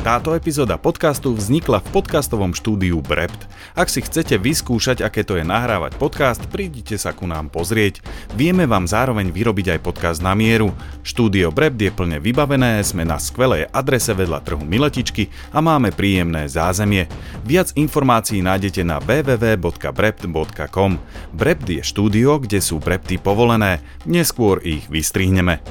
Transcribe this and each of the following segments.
Táto epizóda podcastu vznikla v podcastovom štúdiu Brept. Ak si chcete vyskúšať, aké to je nahrávať podcast, prídite sa ku nám pozrieť. Vieme vám zároveň vyrobiť aj podcast na mieru. Štúdio Brept je plne vybavené, sme na skvelej adrese vedľa trhu Miletičky a máme príjemné zázemie. Viac informácií nájdete na www.brept.com. Brept je štúdio, kde sú brepty povolené. Neskôr ich vystrihneme.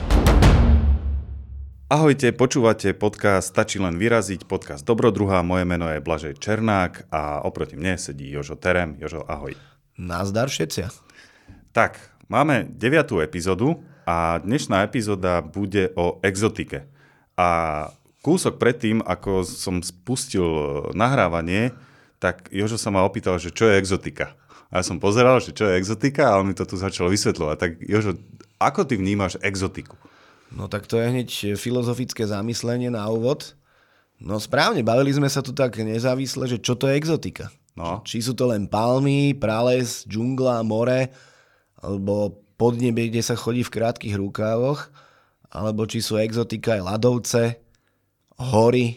Ahojte, počúvate podcast Stačí len vyraziť, podcast Dobrodruha. Moje meno je Blažej Černák a oproti mne sedí Jožo Terem. Jožo, ahoj. Nazdar všetci. Tak, máme 9. epizódu a dnešná epizóda bude o exotike. A kúsok predtým, ako som spustil nahrávanie, tak Jožo sa ma opýtal, že čo je exotika. A ja som pozeral, že čo je exotika a on mi to tu začal vysvetľovať. Tak Jožo, ako ty vnímaš exotiku? No tak to je hneď filozofické zamyslenie na úvod. No správne, bavili sme sa tu tak nezávisle, že čo to je exotika. No. Či sú to len palmy, prales, džungla, more, alebo podnebie, kde sa chodí v krátkych rukávoch, alebo či sú exotika aj ľadovce, hory,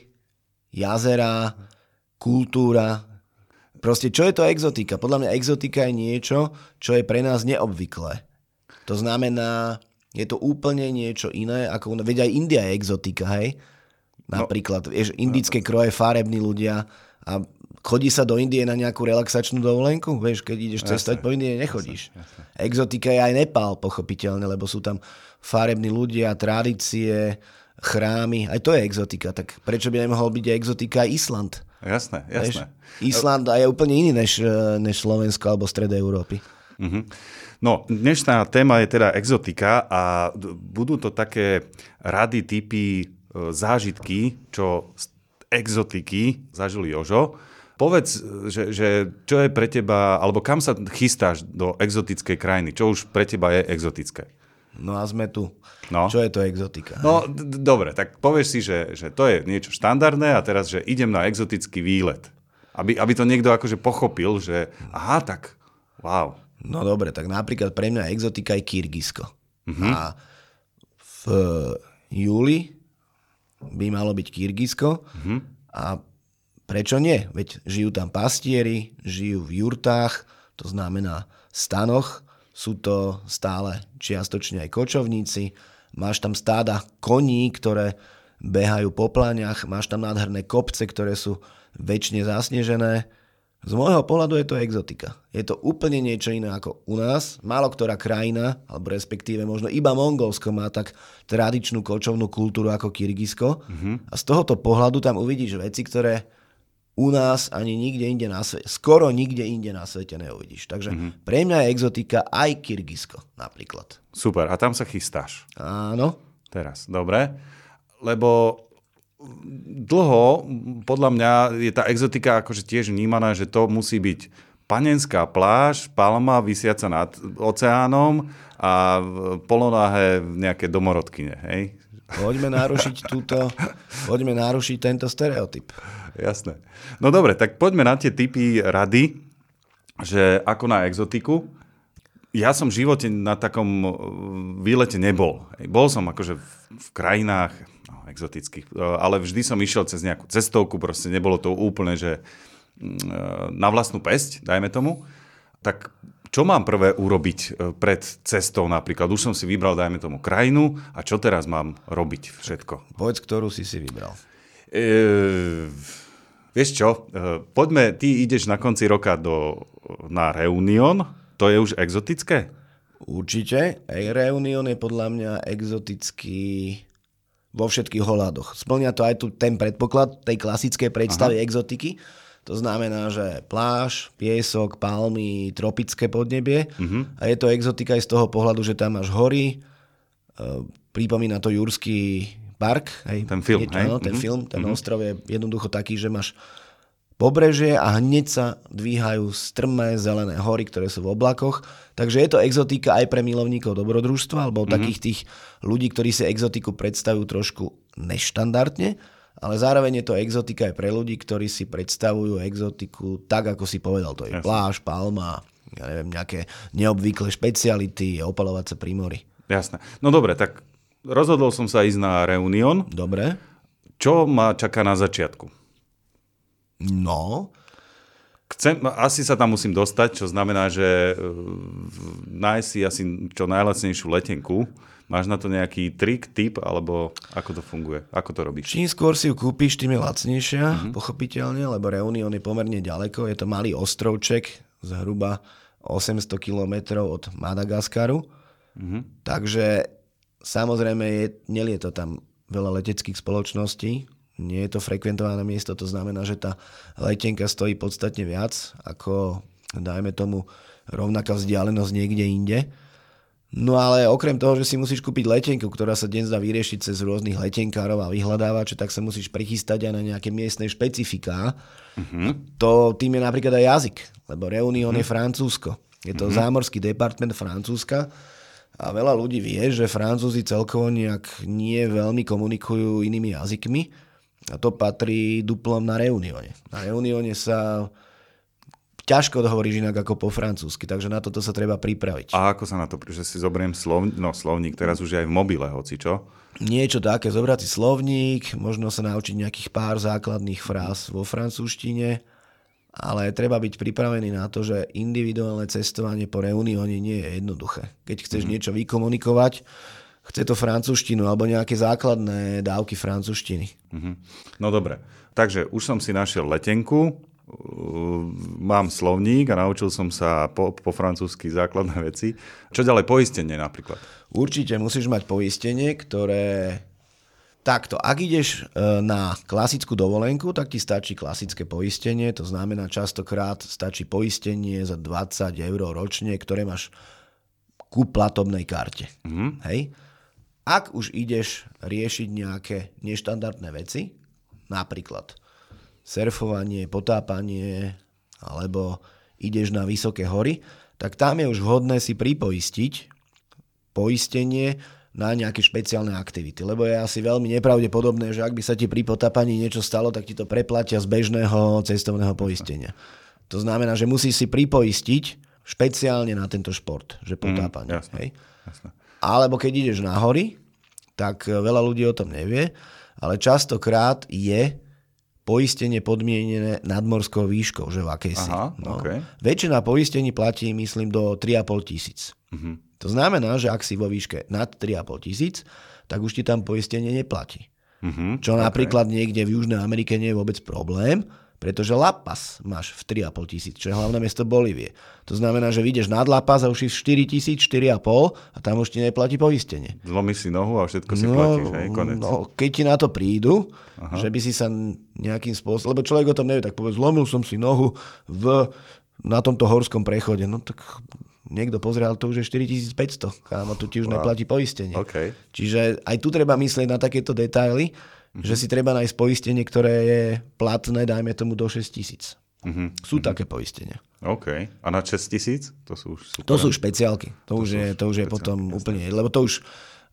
jazerá, kultúra. Proste čo je to exotika? Podľa mňa exotika je niečo, čo je pre nás neobvyklé. To znamená, je to úplne niečo iné, ako veď aj India je exotika, hej? Napríklad, vieš, indické kroje, farební ľudia a chodí sa do Indie na nejakú relaxačnú dovolenku, vieš, keď ideš cestovať po Indii, nechodíš. Jasne. Exotika je aj Nepál, pochopiteľne, lebo sú tam farební ľudia, tradície, chrámy, aj to je exotika, tak prečo by nemohol byť aj exotika aj Island? Jasné. Vieš, Island je úplne iný než Slovensko alebo stred Európy. Mhm. No, dnešná téma je teda exotika a budú to také rady, typy, zážitky, čo z exotiky zažil Jožo. Povedz, že čo je pre teba, alebo kam sa chystáš do exotickej krajiny? Čo už pre teba je exotické? No a sme tu. No. Čo je to exotika? No, dobre, tak povieš si, že to je niečo štandardné a teraz, že idem na exotický výlet. Aby to niekto akože pochopil, že aha, tak wow. No dobre, tak napríklad pre mňa exotika je Kyrgyzsko. Uh-huh. A v júli by malo byť Kyrgyzsko. Uh-huh. A prečo nie? Veď žijú tam pastieri, žijú v jurtách, to znamená stanoch, sú to stále čiastočne aj kočovníci, máš tam stáda koní, ktoré behajú po pláňach, máš tam nádherné kopce, ktoré sú väčšine zasnežené. Z môjho pohľadu je to exotika. Je to úplne niečo iné ako u nás. Málo ktorá krajina, alebo respektíve možno iba Mongolsko má tak tradičnú kočovnú kultúru ako Kyrgyzsko. Uh-huh. A z tohoto pohľadu tam uvidíš veci, ktoré u nás ani nikde inde na svete, skoro nikde inde na svete neuvidíš. Takže pre mňa je exotika aj Kyrgyzsko napríklad. Super, a tam sa chystáš? Áno. Teraz, dobre. Lebo dlho, podľa mňa, je tá exotika akože tiež vnímaná, že to musí byť panenská pláž, palma visiaca nad oceánom a polonáhe nejaké domorodkyne, hej? Poďme narušiť tento stereotyp. Jasné. No dobre, tak poďme na tie typy rady, že ako na exotiku. Ja som v živote na takom výlete nebol. Bol som akože v krajinách exotických, ale vždy som išiel cez nejakú cestovku, proste nebolo to úplne, že na vlastnú päsť, dajme tomu. Tak čo mám prvé urobiť pred cestou napríklad? Už som si vybral, dajme tomu, krajinu a čo teraz mám robiť všetko? Povedz, ktorú si vybral. Vieš čo, poďme, ty ideš na konci roka na Reunion, to je už exotické? Určite. Reunion je podľa mňa exotický vo všetkých ohľadoch. Splňa to aj ten predpoklad tej klasickej predstavy exotiky. To znamená, že pláž, piesok, palmy, tropické podnebie. A je to exotika aj z toho pohľadu, že tam máš hory, pripomína to Jurský park. Hej, ten film, hej? Áno, ten film, ten ostrov je jednoducho taký, že máš pobrežie a hneď sa dvíhajú strmé zelené hory, ktoré sú v oblakoch. Takže je to exotika aj pre milovníkov dobrodružstva alebo takých tých ľudí, ktorí si exotiku predstavujú trošku neštandardne, ale zároveň je to exotika aj pre ľudí, ktorí si predstavujú exotiku tak, ako si povedal. To je pláž, palma, ja neviem, nejaké neobvyklé špeciality, opalovace prímory. Jasné. No dobre, tak rozhodol som sa ísť na Reunion. Dobre. Čo ma čaká na začiatku? No, asi sa tam musím dostať, čo znamená, že nájsť si asi čo najlacnejšiu letenku. Máš na to nejaký trik, tip, alebo ako to funguje? Ako to robíš? čím skôr si ju kúpiš, tým je lacnejšia, pochopiteľne, lebo Reunion je pomerne ďaleko. Je to malý ostrovček, zhruba 800 kilometrov od Madagaskaru. Takže samozrejme nelieta tam veľa leteckých spoločností. Nie je to frekventované miesto, to znamená, že tá letenka stojí podstatne viac ako, dajme tomu, rovnaká vzdialenosť niekde inde. No ale okrem toho, že si musíš kúpiť letenku, ktorá sa dnes dá vyriešiť cez rôznych letenkárov a vyhľadávačov, tak sa musíš prichystať aj na nejaké miestne špecifiká. To tým je napríklad aj jazyk, lebo Reunion je Francúzsko. Je to zámorský department Francúzska a veľa ľudí vie, že Francúzi celkovo nejak nie veľmi komunikujú inými jazykmi a to patrí duplom na Reunione. Na Reunione sa ťažko dohovoríš inak ako po francúzsky, takže na toto sa treba pripraviť. A ako sa na to, že si zoberiem slovník, teraz už je aj v mobile, hoci čo? Niečo také, zobrať si slovník, možno sa naučiť nejakých pár základných fráz vo francúzštine, ale treba byť pripravený na to, že individuálne cestovanie po Reunione nie je jednoduché. Keď chceš niečo vykomunikovať, chce to francúzštinu alebo nejaké základné dávky francúzštiny. No dobre, takže už som si našiel letenku, mám slovník a naučil som sa po francúzsky základné veci. Čo ďalej? Poistenie napríklad. Určite musíš mať poistenie, ktoré... Takto, ak ideš na klasickú dovolenku, tak ti stačí klasické poistenie, to znamená častokrát stačí poistenie za 20 eur ročne, ktoré máš ku platobnej karte. Hej? Ak už ideš riešiť nejaké neštandardné veci, napríklad surfovanie, potápanie, alebo ideš na vysoké hory, tak tam je už vhodné si pripoistiť poistenie na nejaké špeciálne aktivity. Lebo je asi veľmi nepravdepodobné, že ak by sa ti pri potápaní niečo stalo, tak ti to preplatia z bežného cestovného poistenia. To znamená, že musíš si pripoistiť špeciálne na tento šport, že potápanie. Hej? Jasné. Alebo keď ideš na hory, tak veľa ľudí o tom nevie, ale častokrát je poistenie podmienené nadmorskou výškou, že v akej si. Okay. Väčšina poistení platí, myslím, do 3,5 tisíc. To znamená, že ak si vo výške nad 3,5 tisíc, tak už ti tam poistenie neplatí. Čo napríklad niekde v Južnej Amerike nie je vôbec problém, pretože La Paz máš v 3,5 tisíc, čo je hlavné mesto Bolívie. To znamená, že vyjdeš nad La Paz a už si 4 tisíc, 4,5 a tam už ti neplatí poistenie. Zlomíš si nohu a všetko si platíš, hej, konec. No, keď ti na to prídu, že by si sa nejakým spôsobom, lebo človek o tom nevie, tak povedz, zlomil som si nohu na tomto horskom prechode. No tak niekto pozrel, to už je 4500, kámo, tu ti už neplatí poistenie. Okay. Čiže aj tu treba myslieť na takéto detaily, že si treba nájsť poistenie, ktoré je platné, dajme tomu do 6 tisíc. Sú také poistenia. OK. A na 6 tisíc? To sú už super. To sú špeciálky. To už je potom jasne. Úplne, lebo to už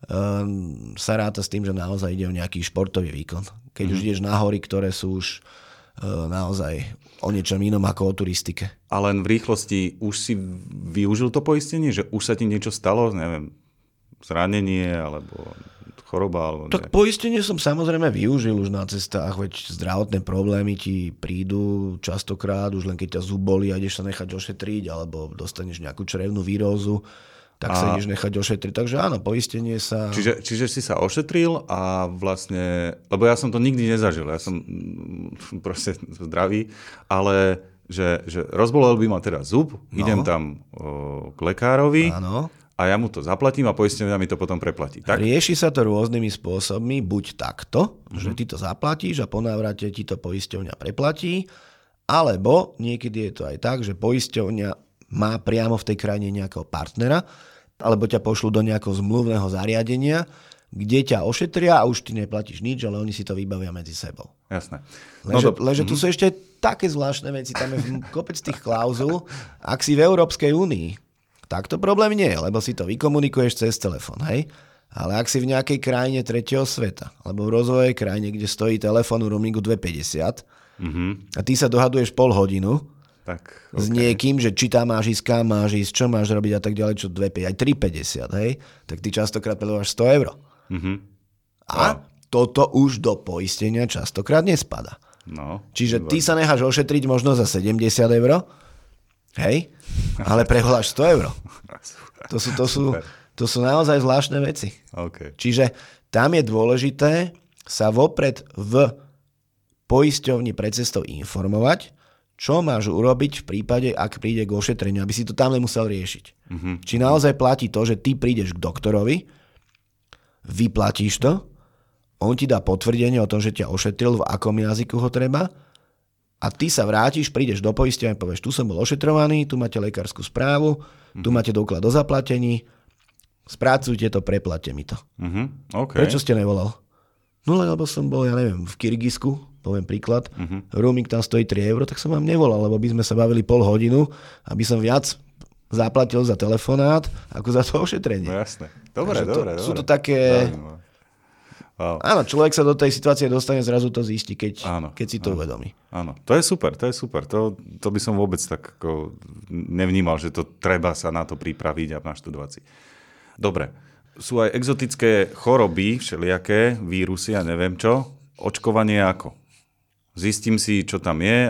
sa ráta s tým, že naozaj ide o nejaký športový výkon. Keď už ideš na hory, ktoré sú už naozaj o niečom inom ako o turistike. A len v rýchlosti už si využil to poistenie? Že už sa ti niečo stalo? Neviem, zranenie alebo choroba? Alebo tak poistenie som samozrejme využil už na cestách, veď zdravotné problémy ti prídu častokrát, už len keď ťa zub bolí a ideš sa nechať ošetriť, alebo dostaneš nejakú črevnú vírózu, tak sa ideš nechať ošetriť. Takže áno, poistenie sa... Čiže si sa ošetril a vlastne... Lebo ja som to nikdy nezažil, ja som proste zdravý, ale že rozbolel by ma teda zub, idem tam k lekárovi... Áno. A ja mu to zaplatím a poistenia mi to potom preplatí. Tak? Rieši sa to rôznymi spôsobmi, buď takto, že ty to zaplatíš a po návrate ti to poisťovňa preplatí, alebo niekedy je to aj tak, že poisťovňa má priamo v tej krajine nejakého partnera, alebo ťa pošlú do nejakého zmluvného zariadenia, kde ťa ošetria a už ty neplatíš nič, ale oni si to vybavia medzi sebou. Jasné. Lenže tu sú ešte také zvláštne veci, tam je kopec tých klauzul, ak si v Európskej únii, tak to problém nie je, lebo si to vykomunikuješ cez telefón, hej? Ale ak si v nejakej krajine tretieho sveta, alebo v rozvojovej krajine, kde stojí telefón u roamingu 2,50 a ty sa dohaduješ pol hodinu s niekým, že či tam máš ísť, kam máš ísť, čo máš robiť a tak ďalej, čo 2,50, aj 3,50, hej? Tak ty častokrát predávaš 100 eur. A toto už do poistenia častokrát nespada. No, Čiže ty sa necháš ošetriť možno za 70 €, hej, ale prevoláš 100 €. To sú naozaj zvláštne veci. Okay. Čiže tam je dôležité sa vopred v poisťovni pred cestou informovať, čo máš urobiť v prípade, ak príde k ošetreniu, aby si to tam nemusel riešiť. Či naozaj platí to, že ty prídeš k doktorovi, vyplatíš to, on ti dá potvrdenie o tom, že ťa ošetril, v akom jazyku ho treba, a ty sa vrátiš, prídeš do poisťovne a povieš, tu som bol ošetrovaný, tu máte lekárskú správu, tu máte doklad o zaplatení, spracujte to, preplatte mi to. Okay. Prečo ste nevolal? No lebo som bol, ja neviem, v Kyrgyzsku, poviem príklad, roaming tam stojí 3 €, tak som vám nevolal, lebo by sme sa bavili pol hodinu, aby som viac zaplatil za telefonát, ako za to ošetrenie. No jasné. Dobre. Sú to také... Wow. Áno, človek sa do tej situácie dostane, zrazu to zistí, keď si to uvedomí. Áno, to je super. To by som vôbec tak ako nevnímal, že to treba sa na to pripraviť a naštudovať si. Dobre. Sú aj exotické choroby, všelijaké, vírusy a neviem čo. Očkovanie ako? Zistím si, čo tam je.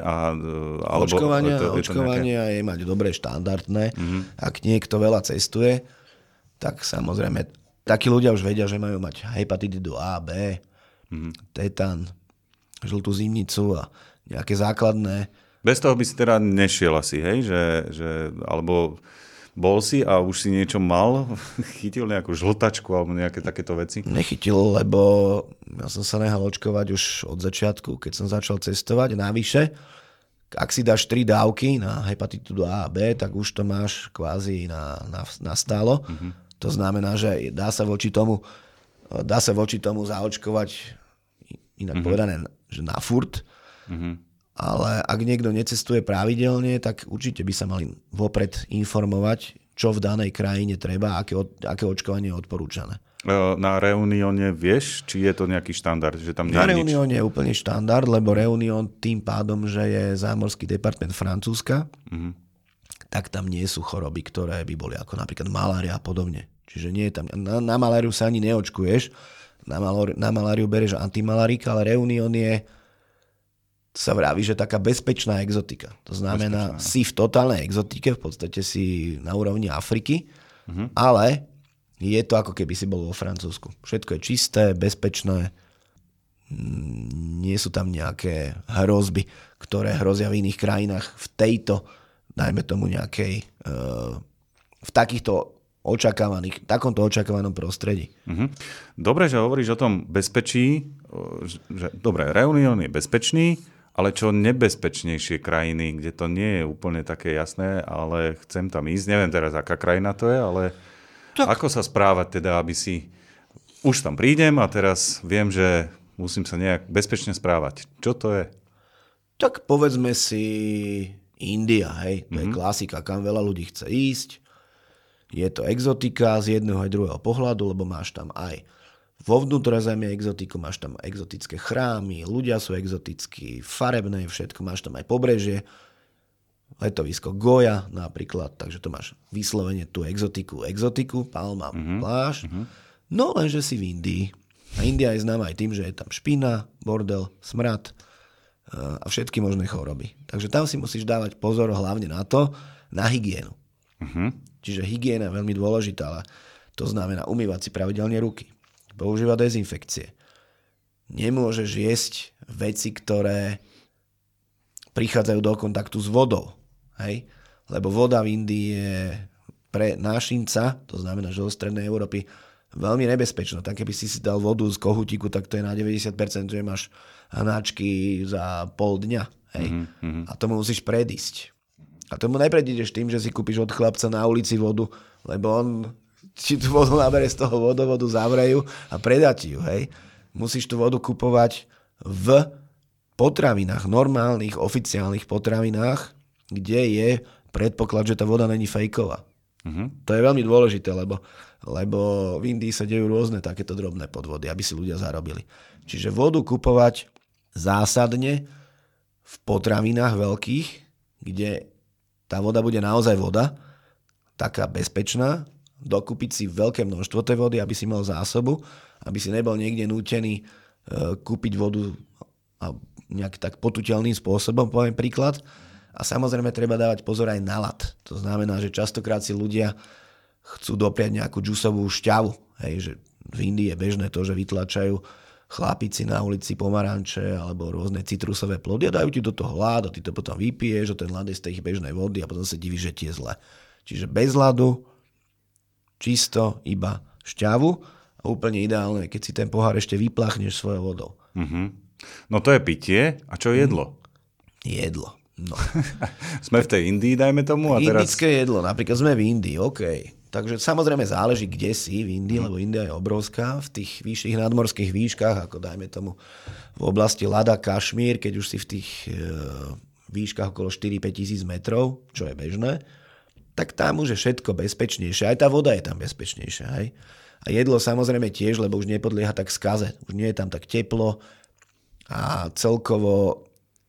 Očkovanie je mať dobré štandardné. Ak niekto veľa cestuje, tak samozrejme, takí ľudia už vedia, že majú mať hepatitidu A, B, tetán, žltú zimnicu a nejaké základné. Bez toho by si teda nešiel asi, hej? Alebo bol si a už si niečo mal? Chytil nejakú žltačku alebo nejaké takéto veci? Nechytil, lebo ja som sa nehal očkovať už od začiatku, keď som začal cestovať. Navyše, ak si dáš 3 dávky na hepatitidu A a B, tak už to máš kvázi na stálo. To znamená, že dá sa voči tomu zaočkovať, inak povedané, že na furt. Ale ak niekto necestuje pravidelne, tak určite by sa mali vopred informovať, čo v danej krajine treba, aké očkovanie je odporúčané. Na Reunióne vieš, či je to nejaký štandard? Že tam nie na je Reunióne je úplne štandard, lebo Reunión tým pádom, že je zámorský department Francúzska, tak tam nie sú choroby, ktoré by boli ako napríklad malária a podobne. Čiže nie je tam, na maláriu sa ani neočkuješ, na maláriu bereš antimalarika, ale Reunión je, sa vraví, že taká bezpečná exotika. To znamená, si v totálnej exotike, v podstate si na úrovni Afriky, ale je to ako keby si bol vo Francúzsku. Všetko je čisté, bezpečné, nie sú tam nejaké hrozby, ktoré hrozia v iných krajinách v tejto, dajme tomu nejakej, v takomto očakávanom prostredí. Dobre, že hovoríš o tom bezpečí, dobre, Reunión je bezpečný, ale čo nebezpečnejšie krajiny, kde to nie je úplne také jasné, ale chcem tam ísť. Neviem teraz, aká krajina to je, ale tak. Ako sa správať teda, aby si... Už tam prídem a teraz viem, že musím sa nejak bezpečne správať. Čo to je? Tak povedzme si India, hej. To je klasika, kam veľa ľudí chce ísť. Je to exotika z jedného aj druhého pohľadu, lebo máš tam aj vo vnútrozemí exotiku, máš tam exotické chrámy, ľudia sú exotickí, farebné, všetko, máš tam aj pobrežie, letovisko Goja napríklad, takže to máš vyslovene tú exotiku, palma, pláž, no lenže si v Indii. A India je známa aj tým, že je tam špina, bordel, smrad a všetky možné choroby. Takže tam si musíš dávať pozor hlavne na hygienu. Čiže hygiena je veľmi dôležitá, ale to znamená umývať si pravidelne ruky. Používať dezinfekcie. Nemôžeš jesť veci, ktoré prichádzajú do kontaktu s vodou. Hej? Lebo voda v Indii je pre nášinca, to znamená, že zo strednej Európy, veľmi nebezpečná. Tak keby si dal vodu z kohútiku, tak to je na 90%, že máš hnačky za pol dňa. Hej? A tomu musíš predísť. A tomu nepredídeš tým, že si kúpiš od chlapca na ulici vodu, lebo on či tú vodu nabere z toho vodovodu, zavrejú a predá ti ju, hej. Musíš tú vodu kupovať v potravinách, normálnych, oficiálnych potravinách, kde je predpoklad, že tá voda není fejková. To je veľmi dôležité, lebo v Indii sa dejú rôzne takéto drobné podvody, aby si ľudia zarobili. Čiže vodu kupovať zásadne v potravinách veľkých, kde tá voda bude naozaj voda, taká bezpečná, dokúpiť si veľké množstvo tej vody, aby si mal zásobu, aby si nebol niekde nútený kúpiť vodu a nejak tak potuteľným spôsobom, poviem príklad. A samozrejme treba dávať pozor aj na ľad. To znamená, že častokrát si ľudia chcú dopriať nejakú džusovú šťavu. Hej, že v Indii je bežné to, že vytlačajú chlápici na ulici pomaranče alebo rôzne citrusové plody a dajú ti do toho ľad a ty to potom vypiješ a ten ľad je z tej ich bežnej vody a potom sa divíš, že ti je zle. Čiže bez ľadu, čisto iba šťavu a úplne ideálne, keď si ten pohár ešte vypláchneš svojou vodou. Mm-hmm. No to je pitie. A čo jedlo? Jedlo. No. Sme v tej Indii, dajme tomu. A teraz... Indické jedlo, napríklad sme v Indii, OK. Takže samozrejme záleží, kde si v Indii, lebo India je obrovská. V tých vyšších nadmorských výškach, ako dajme tomu v oblasti Lada, Kašmír, keď už si v tých výškach okolo 4-5 tisíc metrov, čo je bežné, tak tam už je všetko bezpečnejšie. Aj tá voda je tam bezpečnejšia. Hej? A jedlo samozrejme tiež, lebo už nepodlieha tak skaze. Už nie je tam tak teplo a celkovo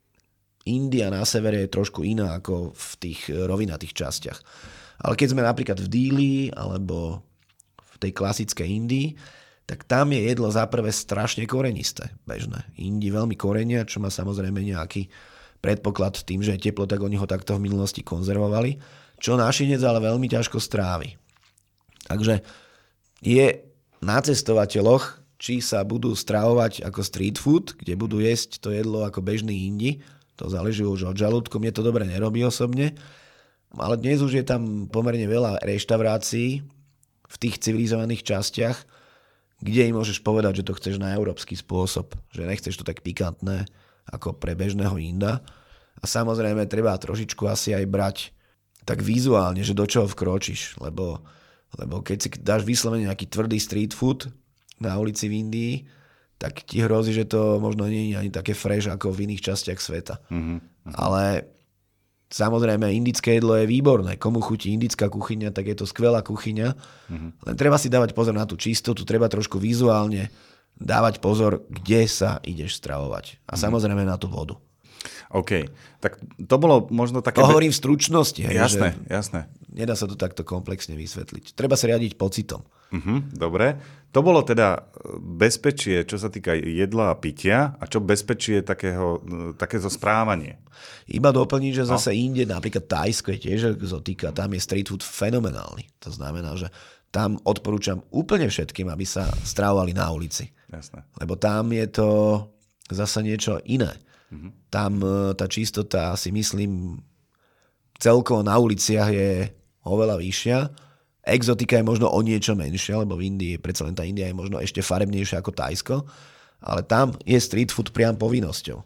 India na severe je trošku iná ako v tých rovinatých častiach. Ale keď sme napríklad v Díli alebo v tej klasickej Indii, tak tam je jedlo zaprvé strašne korenisté, bežné. Indi veľmi korenia, čo má samozrejme nejaký predpoklad tým, že je teplo, tak oni ho takto v minulosti konzervovali, čo našinec ale veľmi ťažko strávi. Takže je na cestovateľoch, či sa budú stravovať ako street food, kde budú jesť to jedlo ako bežní Indi. To záleží už od žalúdku, mne to dobre nerobí osobne. Ale dnes už je tam pomerne veľa reštaurácií v tých civilizovaných častiach, kde im môžeš povedať, že to chceš na európsky spôsob. Že nechceš to tak pikantné ako pre bežného Inda. A samozrejme treba trošičku asi aj brať tak vizuálne, že do čoho vkročíš. Lebo keď si dáš vyslovene nejaký tvrdý street food na ulici v Indii, tak ti hrozí, že to možno nie je ani také fresh ako v iných častiach sveta. Mm-hmm. Ale samozrejme, indické jedlo je výborné. Komu chutí indická kuchyňa, tak je to skvelá kuchyňa. Mm-hmm. Len treba si dávať pozor na tú čistotu, treba trošku vizuálne dávať pozor, kde sa ideš stravovať. A samozrejme na tú vodu. OK, tak to bolo možno také... To hovorím v stručnosti. Hej, jasné. Nedá sa to takto komplexne vysvetliť. Treba sa riadiť pocitom. Dobre. To bolo teda bezpečie, čo sa týka jedla a pitia, a čo bezpečie takéto správanie. Iba doplniť, že zase inde, napríklad Thajsko je tiež exotika, tam je street food fenomenálny. To znamená, že tam odporúčam úplne všetkým, aby sa stravovali na ulici. Jasné. Lebo tam je to zase niečo iné. Tam tá čistota, si myslím, celkovo na uliciach je oveľa vyššia. Exotika je možno o niečo menšia, lebo v Indii, predsa len tá India je možno ešte farebnejšia ako Thajsko, ale tam je street food priam povinnosťou.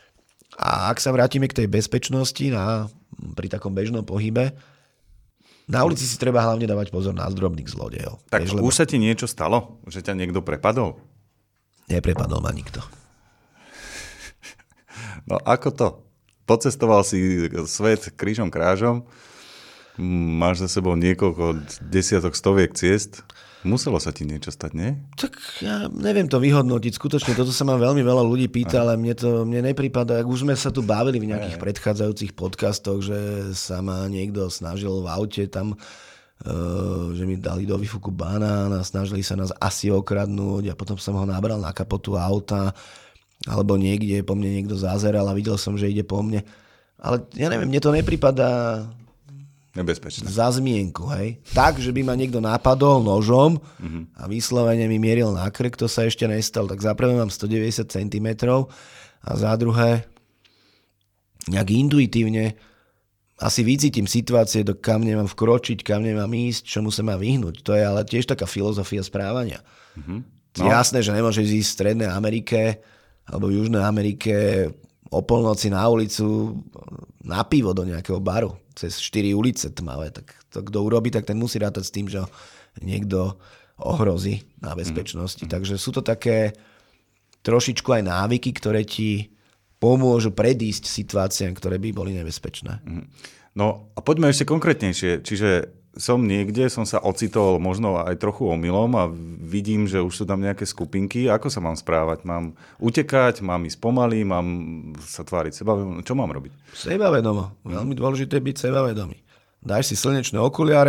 A ak sa vrátime k tej bezpečnosti pri takom bežnom pohybe, na ulici si treba hlavne dávať pozor na drobných zlodejov. Tak už sa ti niečo stalo? Že ťa niekto prepadol? Neprepadol ma nikto. No ako to? Pocestoval si svet krížom krážom, máš za sebou niekoľko desiatok, stoviek ciest. Muselo sa ti niečo stať, nie? Tak ja neviem to vyhodnotiť. Skutočne, toto sa ma veľmi veľa ľudí pýta, ale mne neprípada, ak už sme sa tu bavili v nejakých predchádzajúcich podcastoch, že sa ma niekto snažil v aute tam, že mi dali do výfuku banán a snažili sa nás asi okradnúť a potom som ho nabral na kapotu auta, alebo niekde po mne niekto zazeral a videl som, že ide po mne. Ale ja neviem, mne to nepripadá nebezpečné. Za zmienku, hej. Tak, že by ma niekto napadol nožom a vyslovene mi mieril na krk, to sa ešte nestalo. Tak za prvé mám 190 cm a za druhé nejak intuitívne asi vycítim situácie, kam nemám vkročiť, kam nemám ísť, čomu sa má vyhnúť. To je ale tiež taká filozofia správania. No. Jasné, že nemôžeš ísť v Strednej Amerike alebo v Južnej Amerike o polnoci na ulicu na pivo do nejakého baru cez 4 ulice tmavé. Tak to, kto urobí, tak ten musí rátať s tým, že niekto ohrozí na bezpečnosti. Takže sú to také trošičku aj návyky, ktoré ti pomôžu predísť situáciám, ktoré by boli nebezpečné. No a poďme ešte konkrétnejšie. Čiže som sa ocitol možno aj trochu omylom a vidím, že už sú tam nejaké skupinky. Ako sa mám správať? Mám utekať? Mám ísť pomaly? Mám sa tváriť sebavedomo? Čo mám robiť? Sebavedomo. Veľmi dôležité byť sebavedomý. Dáš si slnečné okuliare,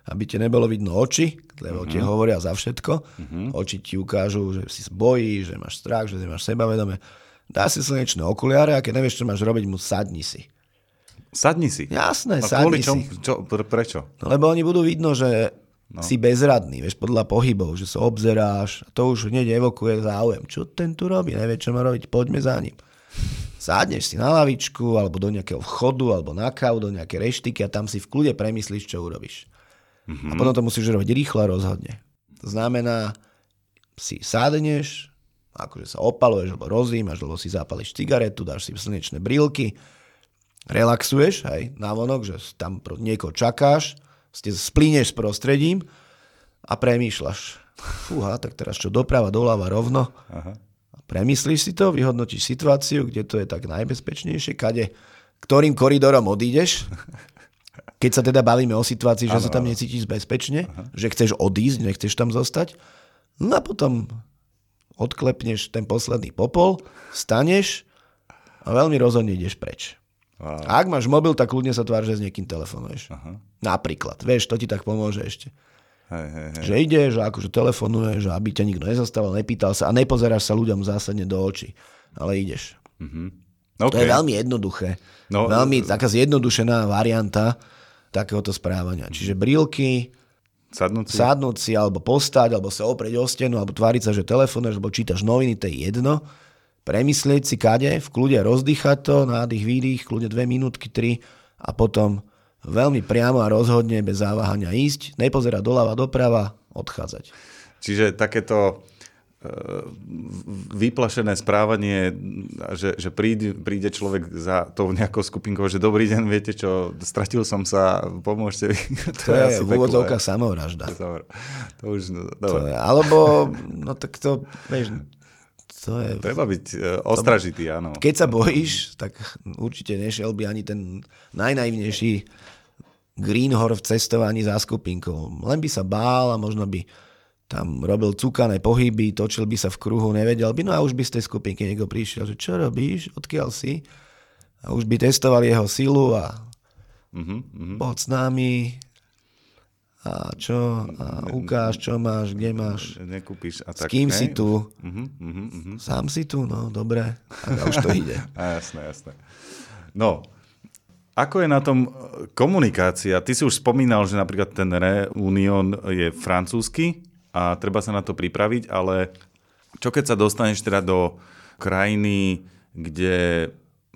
aby ti nebolo vidno oči, lebo ti hovoria za všetko. Oči ti ukážu, že si bojíš, že máš strach, že nemáš sebavedomie. Dá si slnečné okuliare a keď nevieš, čo máš robiť, mu sadni si. Sadni si? Jasné, sadni si. Prečo? No, lebo oni budú vidno, že si bezradný, vieš, podľa pohybov, že sa obzeráš, a to už hneď evokuje záujem. Čo ten tu robí? Nevie, čo má robiť, poďme za ním. Sádneš si na lavičku, alebo do nejakého vchodu, alebo na kávu, do nejakej reštiky a tam si v kľude premyslíš, čo urobíš. A potom to musíš robiť rýchlo a rozhodne. To znamená, si sádneš, akože sa opaluješ, alebo rozímaš, alebo si zapališ cigaretu, dáš si slnečné brýlky, relaxuješ, hej, návonok, že tam niekoho čakáš, splínieš s prostredím a premýšľaš. Fúha, tak teraz čo doprava, doľava, rovno. Aha. Premyslíš si to, vyhodnotíš situáciu, kde to je tak najbezpečnejšie, ktorým koridorom odídeš. Keď sa teda bavíme o situácii, že sa tam necítiš bezpečne, že chceš odísť, nechceš tam zostať, no a potom odklepneš ten posledný popol, staneš a veľmi rozhodne ideš preč. Wow. A ak máš mobil, tak ľudne sa tvár, že s niekým telefonuješ. Aha. Napríklad. Vieš, to ti tak pomôže ešte. Hej. Že ideš a akože telefonuješ, aby ťa nikto nezastával, nepýtal sa a nepozeráš sa ľuďom zásadne do očí. Ale ideš. Okay. To je veľmi jednoduché. No, veľmi taká zjednodušená varianta takéhoto správania. Čiže brýlky, sadnúť si, alebo postať, alebo sa oprieť o stenu, alebo tváriť sa, že telefonuješ, alebo čítaš noviny, to je jedno. Premyslieť si kade, v kľude rozdýchať to, nádych, výdych, kľude 2 minútky, 3 a potom veľmi priamo a rozhodne bez záváhania ísť, nepozerať doľava, doprava, odchádzať. Čiže takéto vyplašené správanie, že príde človek za tou nejakou skupinkou, že dobrý deň, viete čo, stratil som sa, pomôžte. To je v úvodzovkách samovražda. To už, dobre. Alebo, no tak to, vieš, treba byť ostražitý, áno. Keď sa bojíš, tak určite nešiel by ani ten najnaivnejší greenhorn v cestovaní za skupinkou. Len by sa bál a možno by tam robil cukané pohyby, točil by sa v kruhu, nevedel by, no a už by z tej skupinky niekto prišiel, že čo robíš, odkiaľ si? A už by testovali jeho silu a poď s nami a čo, a ukáž, čo máš, kde máš, nekúpiš a tak, s kým si tu, sám si tu, no dobre, a už to ide. Jasné. No, ako je na tom komunikácia? Ty si už spomínal, že napríklad ten Reunion je francúzsky a treba sa na to pripraviť, ale čo keď sa dostaneš teda do krajiny, kde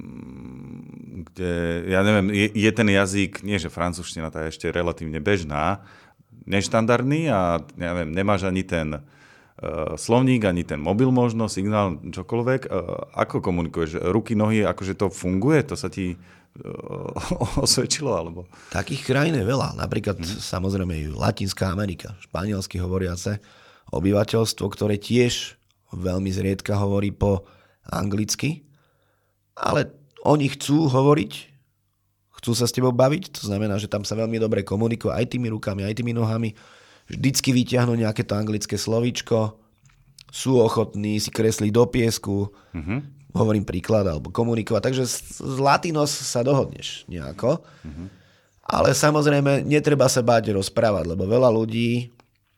ja neviem, je ten jazyk, nie že francúzština, tá je ešte relatívne bežná, neštandardný a ja neviem, nemáš ani ten slovník, ani ten mobil možno, signál, čokoľvek. Ako komunikuješ? Ruky, nohy, akože to funguje? To sa ti osvedčilo? Alebo? Takých krajín je veľa. Napríklad samozrejme Latinská Amerika, španielsky hovoriace obyvateľstvo, ktoré tiež veľmi zriedka hovorí po anglicky, ale oni chcú hovoriť, chcú sa s tebou baviť, to znamená, že tam sa veľmi dobre komunikuje aj tými rukami, aj tými nohami, vždycky vyťahnú nejaké to anglické slovíčko, sú ochotní si kresliť do piesku, hovorím príklad, alebo komunikovať, takže z latinos sa dohodneš nejako, ale samozrejme netreba sa báť rozprávať, lebo veľa ľudí,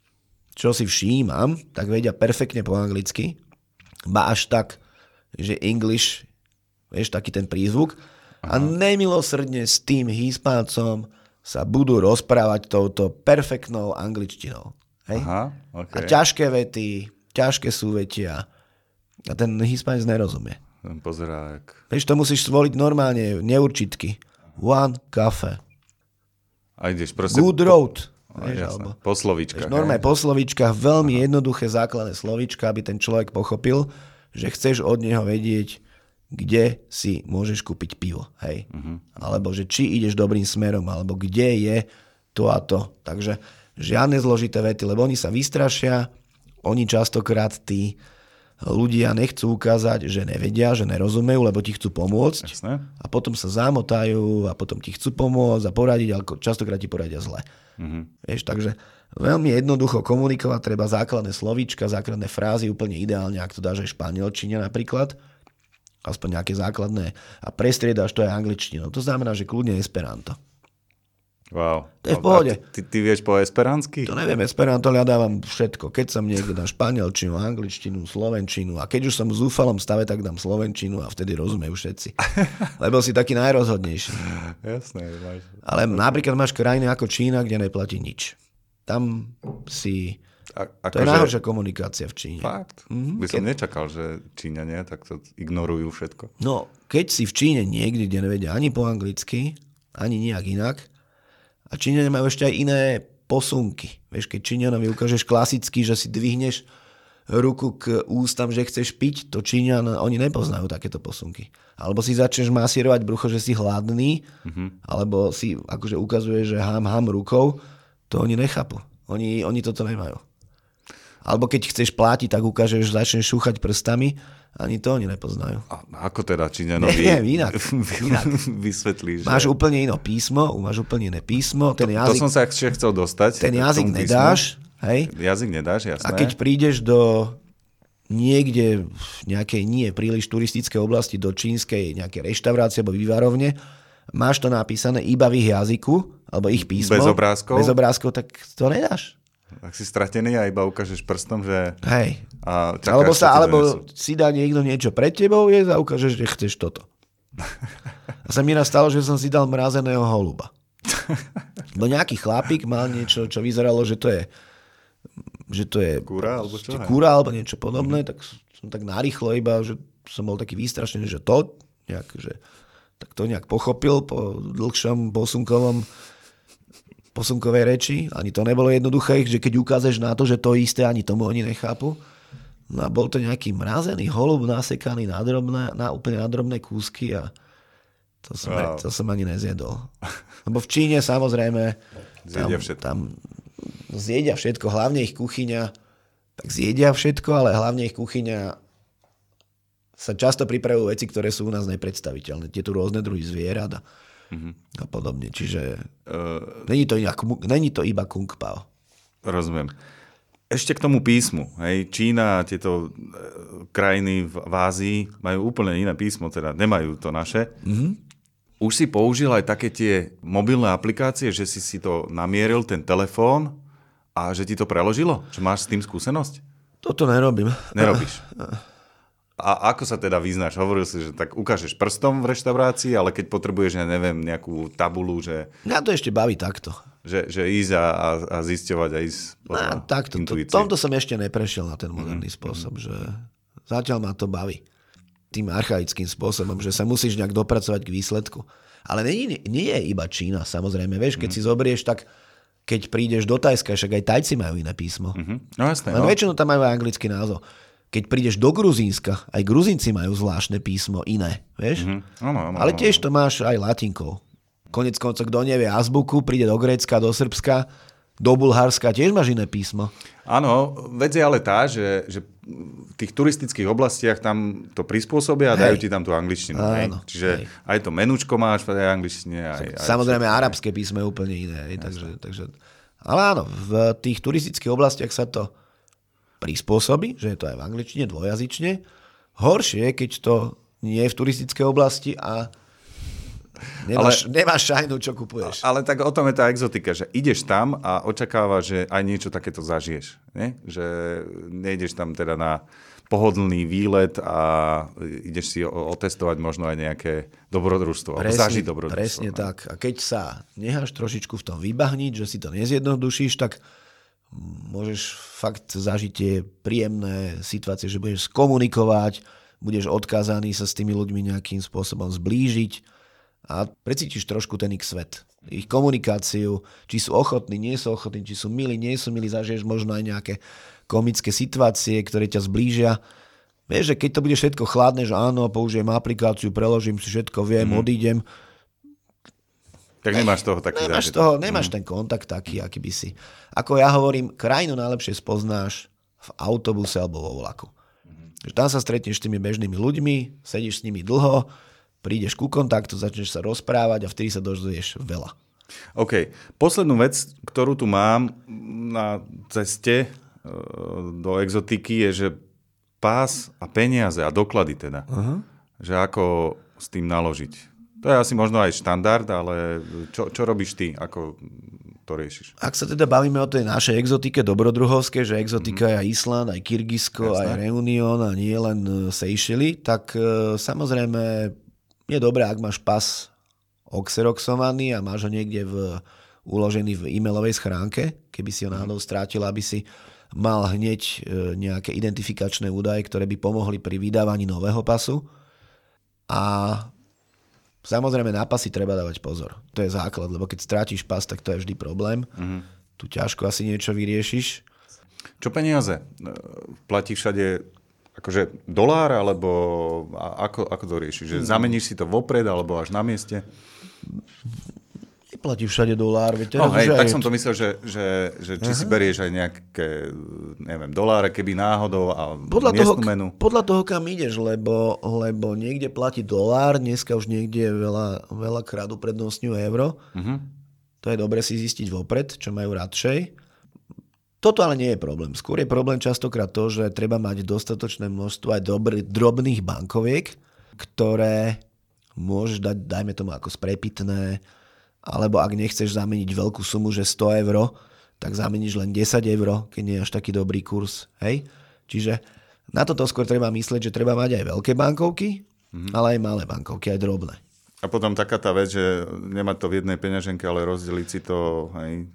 čo si všímam, tak vedia perfektne po anglicky, ba až tak, že English, vieš, taký ten prízvuk. Aha. A nemilosrdne s tým Hispáncom sa budú rozprávať touto perfektnou angličtinou. Hej? Aha, okay. A ťažké vety, ťažké súvetia. A ten Hispánec nerozumie. Ten pozerá, jak... Vieš, to musíš zvoliť normálne, neurčitky. One cafe. A ideš proste... Good road. Vieš, alebo... Po slovíčkach. Normálne po slovíčkach, veľmi jednoduché základné slovíčka, aby ten človek pochopil, že chceš od neho vedieť, kde si môžeš kúpiť pivo, hej? Alebo že či ideš dobrým smerom, alebo kde je to a to. Takže žiadne zložité vety, lebo oni sa vystrašia, oni častokrát tí ľudia nechcú ukázať, že nevedia, že nerozumejú, lebo ti chcú pomôcť. Jasné. A potom sa zamotajú a potom ti chcú pomôcť a poradiť, ale častokrát ti poradia zle. Vieš, takže veľmi jednoducho komunikovať treba základné slovíčka, základné frázy, úplne ideálne, ak to dáš aj španielčine napríklad, aspoň nejaké základné, a prestriedaš to aj angličtinou. To znamená, že kľudne Esperanto. Wow. To je v pohode. Ty vieš po esperánsky? To neviem, esperanto hľadávam všetko. Keď som niekde dám španielčinu, angličtinu, slovenčinu a keď už som v zúfalom stave, tak dám slovenčinu a vtedy rozumejú všetci. Lebo si taký najrozhodnejší. Jasné. Ale napríklad máš krajiny ako Čína, kde neplatí nič. Tam si... To je najhoršia komunikácia v Číne. Fakt? By som nečakal, že Číňania takto ignorujú všetko. No, keď si v Číne niekde, kde nevedia ani po anglicky, ani nejak inak, a Číňania majú ešte aj iné posunky. Vieš, keď Číňanovi ukážeš klasicky, že si dvihneš ruku k ústam, že chceš piť, to Číňan, oni nepoznajú takéto posunky. Alebo si začneš masírovať brucho, že si hladný, alebo si akože ukazuje, že ham rukou, to oni nechápu. Oni toto nemajú. Alebo keď chceš plátiť, tak ukážeš, začneš šúchať prstami, ani to oni nepoznajú. A ako teda Číňanovi inak. Vysvetlíš? Máš úplne iné písmo, ten jazyk... To som sa ešte chcel dostať. Ten jazyk nedáš, hej? Jazyk nedáš, jasné. A keď prídeš do niekde v nejakej nie príliš turistickej oblasti, do čínskej nejakej reštaurácie alebo vývarovne, máš to napísané iba v ich jazyku, alebo ich písmo. Bez obrázkov, tak to nedáš. Ak si stratený a iba ukážeš prstom, že... Hej. A čakáš, alebo si dá niekto niečo pred tebou jesť a ukážeš, že chceš toto. A sa mi stalo, že som si dal mrazeného holuba. Bo nejaký chlapík mal niečo, čo vyzeralo, že to je kúra, alebo čo? Kúra, alebo niečo podobné, tak som tak narýchlo iba, že som bol taký výstrašený, že to nejak, že tak to nejak pochopil po dlhšom posunkovej reči. Ani to nebolo jednoduché, že keď ukážeš na to, že to isté, ani tomu oni nechápu. No a bol to nejaký mrazený holub nasekaný na úplne drobné kúsky a to som ani nezjedol. Lebo v Číne samozrejme tam zjedia všetko, hlavne ich kuchyňa, tak zjedia všetko, ale hlavne ich kuchyňa sa často pripravujú veci, ktoré sú u nás nepredstaviteľné. Tie tu rôzne druhy zvierat a podobne. Čiže není to iba kung pao. Rozumiem. Ešte k tomu písmu. Hej. Čína a tieto krajiny v Ázii majú úplne iné písmo, teda nemajú to naše. Už si použil aj také tie mobilné aplikácie, že si to namieril, ten telefón, a že ti to preložilo? Že máš s tým skúsenosť? Toto nerobím. Nerobíš. A ako sa teda vyznáš? Hovoril si, že tak ukážeš prstom v reštaurácii, ale keď potrebuješ, ja neviem, nejakú tabulu, že... Mňa to ešte baví takto. Že ísť a zisťovať a ísť podľa intuície. Tomto som ešte neprešiel na ten moderný spôsob, že zatiaľ ma to baví. Tým archaickým spôsobom, že sa musíš nejak dopracovať k výsledku. Ale nie je iba Čína, samozrejme. Vieš, keď si zobrieš, tak keď prídeš do Tajska, však aj Tajci majú iné písmo. No jasné. Len väčšinou tam majú aj anglický názov. Keď prídeš do Gruzínska, aj Gruzínci majú zvláštne písmo, iné, vieš? Ale tiež to máš aj latinkou. Konec koncov, kto nevie azbuku, príde do Grécka, do Srbska, do Bulharska, tiež máš iné písmo. Áno, vec je ale tá, že v tých turistických oblastiach tam to prispôsobia a dajú ti tam tú angličtinu. Áno, čiže aj to menúčko máš v tej angličtine. Samozrejme, arabské písmo je úplne iné. Takže, ale áno, v tých turistických oblastiach sa to prispôsobí, že je to aj v angličtine, dvojazyčne. Horšie je, keď to nie je v turistickej oblasti a nemáš šajnu, čo kupuješ. Ale tak o tom je tá exotika, že ideš tam a očakávaš, že aj niečo takéto zažiješ. Nie? Že nejdeš tam teda na pohodlný výlet a ideš si otestovať možno aj nejaké dobrodružstvo. Zažiť dobrodružstvo. Presne tak. A keď sa necháš trošičku v tom vybahniť, že si to nezjednodušíš, tak môžeš fakt zažiť tie príjemné situácie, že budeš komunikovať, budeš odkázaný sa s tými ľuďmi nejakým spôsobom zblížiť a precítiš trošku ten ich svet. Ich komunikáciu, či sú ochotní, nie sú ochotní, či sú milí, nie sú milí, zažiješ možno aj nejaké komické situácie, ktoré ťa zblížia. Vieš, že keď to bude všetko chladné, že áno, použijem aplikáciu, preložím si všetko, viem, odídem, tak nemáš toho taký zážitok. Nemáš ten kontakt taký, aký by si. Ako ja hovorím, krajinu najlepšie spoznáš v autobuse alebo vo vlaku. Tam sa stretneš s tými bežnými ľuďmi, sedíš s nimi dlho, prídeš ku kontaktu, začneš sa rozprávať a vtedy sa dozvieš veľa. OK. Poslednú vec, ktorú tu mám na ceste do exotiky je, že pás a peniaze a doklady teda. Že ako s tým naložiť. To je asi možno aj štandard, ale čo robíš ty? Ako to riešiš? Ak sa teda bavíme o tej našej exotike dobrodruhovskej, že exotika je aj Island, aj Kyrgyzsko, aj Reunion a nie len Seychely, tak samozrejme je dobré, ak máš pas oxeroxovaný a máš ho niekde uložený v e-mailovej schránke, keby si ho náhodou strátil, aby si mal hneď nejaké identifikačné údaje, ktoré by pomohli pri vydávaní nového pasu. A samozrejme na pasy treba dávať pozor. To je základ, lebo keď strátiš pas, tak to je vždy problém. Tu ťažko asi niečo vyriešiš. Čo peniaze? Platíš všade akože dolár, alebo ako to riešiš? Že zameníš si to vopred, alebo až na mieste? Neplatíš všade dolár. Tak som to myslel, že či si berieš aj nejaké, neviem, doláre, keby náhodou a miestnu menu. Podľa toho, kam ideš, lebo niekde platí dolár, dneska už niekde veľa krát uprednostňujú euro. To je dobre si zistiť vopred, čo majú radšej. Toto ale nie je problém. Skôr je problém častokrát to, že treba mať dostatočné množstvo aj drobných bankoviek, ktoré môžeš dať, dajme tomu ako sprepitné, alebo ak nechceš zameniť veľkú sumu, že 100 €, tak zameníš len 10 €, keď nie je až taký dobrý kurz. Hej? Čiže na toto skôr treba myslieť, že treba mať aj veľké bankovky, ale aj malé bankovky, aj drobné. A potom taká tá vec, že nemať to v jednej peňaženke, ale rozdeliť si to.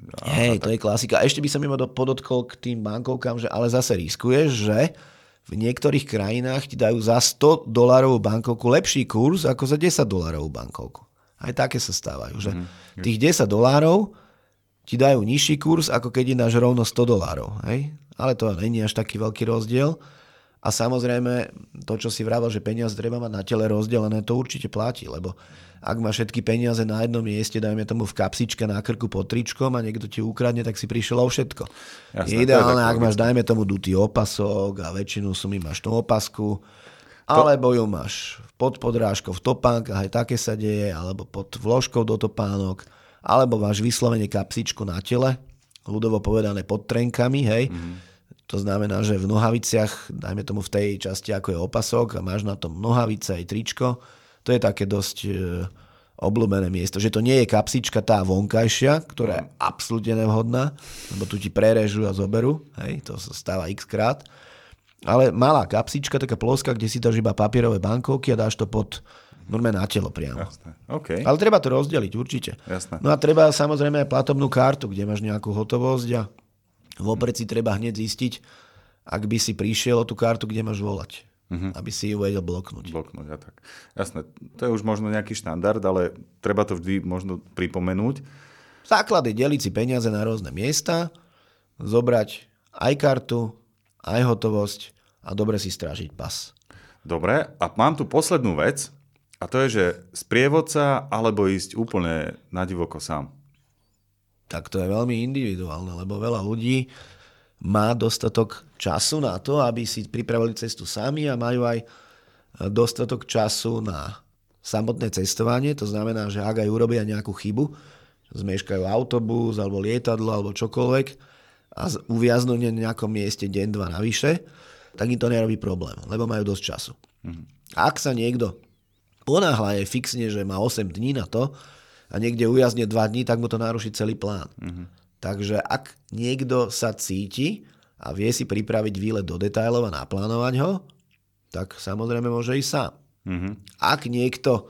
To je klasika. A ešte by som iba podotkol k tým bankovkám, že ale zase riskuješ, že v niektorých krajinách ti dajú za 100 $ bankovku lepší kurz ako za 10 $ bankovku. Aj také sa stávajú, že tých 10 $ ti dajú nižší kurz, ako keď dáš rovno 100 $. Hej? Ale to není až taký veľký rozdiel. A samozrejme, to, čo si vravel, že peniaze treba mať na tele rozdelené, to určite platí, lebo ak máš všetky peniaze na jednom mieste, dajme tomu v kapsičke na krku pod tričkom a niekto ti ukradne, tak si prišiel o všetko. Jasné, je ideálne, ak máš, dajme tomu, dutý opasok a väčšinu sumy máš tú opasku, alebo ju máš pod podrážkou v topánkach, aj také sa deje, alebo pod vložkou do topánok, alebo máš vyslovene kapsičku na tele, ľudovo povedané pod trenkami, hej. To znamená, že v nohaviciach, dajme tomu v tej časti, ako je opasok a máš na tom nohavice aj tričko, to je také dosť obľúbené miesto. Že to nie je kapsička tá vonkajšia, ktorá je absolútne nevhodná, lebo tu ti prerežú a zoberú, hej, to sa stáva x krát. Ale malá kapsička, taká ploská, kde si dáš iba papierové bankovky a dáš to pod normálne na telo priamo. Jasné. Okay. Ale treba to rozdeliť, určite. Jasné. No a treba samozrejme aj platobnú kartu, kde máš nejakú hotovosť a vopred si treba hneď zistiť, ak by si prišiel o tú kartu, kde máš volať. Aby si ju vedel bloknúť. A tak. Jasné, to je už možno nejaký štandard, ale treba to vždy možno pripomenúť. Základ je deliť si peniaze na rôzne miesta, zobrať aj kartu, aj hotovosť a dobre si strážiť pas. Dobre, a mám tu poslednú vec, a to je, že sprievodca alebo ísť úplne na divoko sám. Tak to je veľmi individuálne, lebo veľa ľudí má dostatok času na to, aby si pripravili cestu sami a majú aj dostatok času na samotné cestovanie. To znamená, že ak aj urobia nejakú chybu, zmeškajú autobus alebo lietadlo alebo čokoľvek a uviaznú na nejakom mieste deň, 2 navyše, tak im to nerobí problém, lebo majú dosť času. Ak sa niekto ponáhľa je fixne, že má 8 dní na to, a niekde ujazne 2 dní, tak mu to naruší celý plán. Takže ak niekto sa cíti a vie si pripraviť výlet do detailov a naplánovať ho, tak samozrejme môže ísť sám. Ak niekto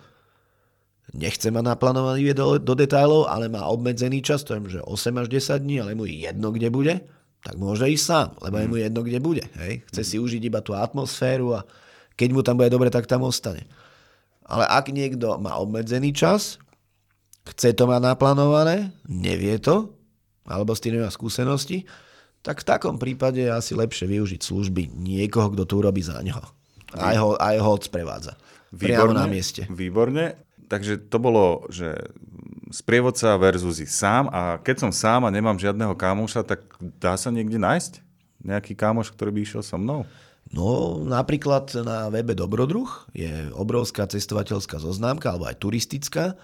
nechce mať naplánovaný výlet do detailov, ale má obmedzený čas, to je, že 8 až 10 dní, ale mu je jedno, kde bude, tak môže ísť sám, lebo je mu jedno, kde bude. Hej? Chce si užiť iba tú atmosféru a keď mu tam bude dobre, tak tam ostane. Ale ak niekto má obmedzený čas, chce to mať naplánované, nevie to, alebo s tým nemá skúsenosti, tak v takom prípade je asi lepšie využiť služby niekoho, kto to urobí za neho. Aj ho odsprevádza. Priamo na mieste. Výborne. Takže to bolo, že sprievodca versus sám. A keď som sám a nemám žiadneho kámoša, tak dá sa niekde nájsť nejaký kámoš, ktorý by išiel so mnou? No, napríklad na webe Dobrodruh je obrovská cestovateľská zoznámka, alebo aj turistická.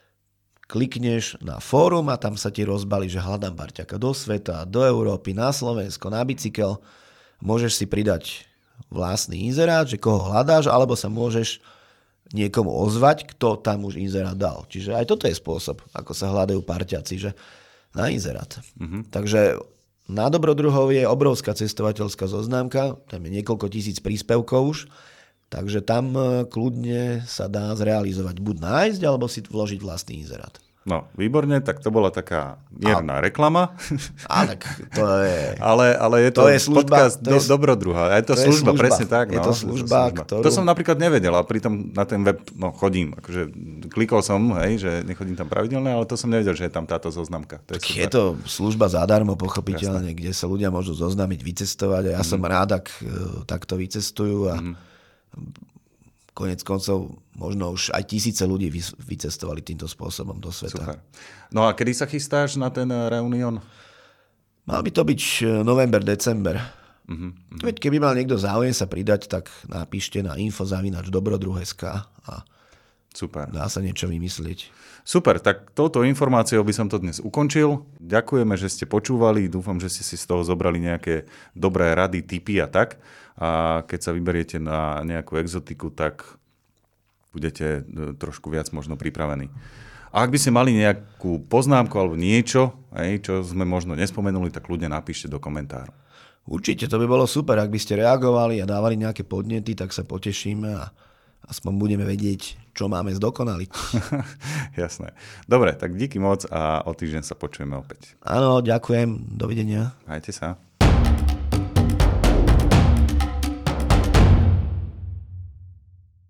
Klikneš na fórum a tam sa ti rozbalí, že hľadám parťaka do sveta, do Európy, na Slovensko, na bicykel. Môžeš si pridať vlastný inzerát, že koho hľadáš, alebo sa môžeš niekomu ozvať, kto tam už inzerát dal. Čiže aj toto je spôsob, ako sa hľadajú parťaci, že na inzerát. Takže na Dobrodruhov je obrovská cestovateľská zoznámka, tam je niekoľko tisíc príspevkov už, takže tam kľudne sa dá zrealizovať buď nájsť, alebo si vložiť vlastný inzerát. No, výborne, tak to bola taká mierna reklama. A tak to je... ale je to služba, podcast Dobrodruha. Je to služba, presne tak. Je to služba, ktorú... To som napríklad nevedel, a pritom na ten web chodím. Akože klikol som, že nechodím tam pravidelne, ale to som nevedel, že je tam táto zoznamka. Je to služba zadarmo, pochopiteľne, kde sa ľudia môžu zoznámiť, vycestovať. A ja som rád, ak takto vycestujú a konec koncov možno už aj tisíce ľudí vycestovali týmto spôsobom do sveta. Super. No a kedy sa chystáš na ten reunión? Mal by to byť november, december. Veď keby mal niekto záujem sa pridať, tak napíšte na info@dobrodruh.sk a super. Dá sa niečo vymyslieť. Super, tak touto informáciou by som to dnes ukončil. Ďakujeme, že ste počúvali. Dúfam, že ste si z toho zobrali nejaké dobré rady, tipy a tak. A keď sa vyberiete na nejakú exotiku, tak budete trošku viac možno pripravení. A ak by ste mali nejakú poznámku alebo niečo, čo sme možno nespomenuli, tak ľudia napíšte do komentáru. Určite, to by bolo super, ak by ste reagovali a dávali nejaké podnety, tak sa potešíme a aspoň budeme vedieť, čo máme zdokonaliť. Jasné. Dobre, tak díky moc a o týždeň sa počujeme opäť. Áno, ďakujem. Dovidenia. Majte sa.